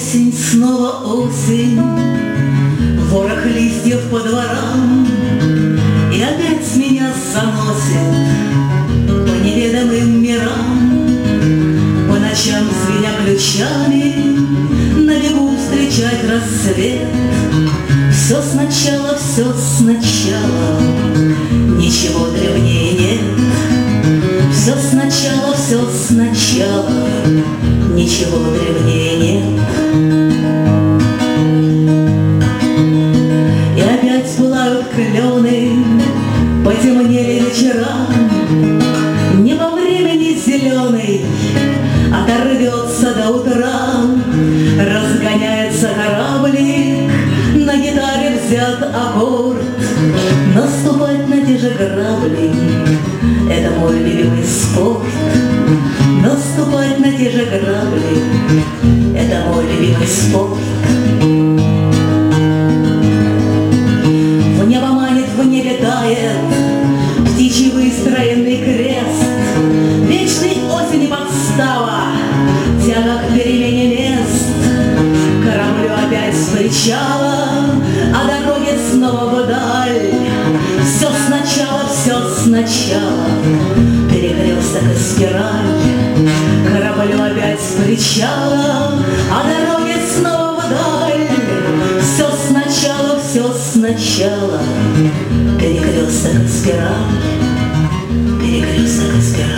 Осень, снова осень, ворох листьев по дворам, и опять меня заносит по неведомым мирам. По ночам, звеня ключами, на бегу встречать рассвет. Все сначала, ничего древнее нет. Все сначала, ничего древнее нет. И опять пылают клены, потемнели вечера. Небо времени зеленый оторвется до утра. Разгоняется кораблик, на гитаре взят аккорд. Наступать на те же грабли — это мой любимый спорт. Наступать на те же грабли — это мой любимый спорт. В небо манит, в небе тает птичий выстроенный крест. Вечной осени подстава, тяга к перемене мест. Кораблю опять с причала, а дороге снова вдаль. Все сначала, перекресток и спираль. Кораблю опять с причала, а дороге снова вдаль. Все сначала, перекресток и спираль. Перекресток и спираль.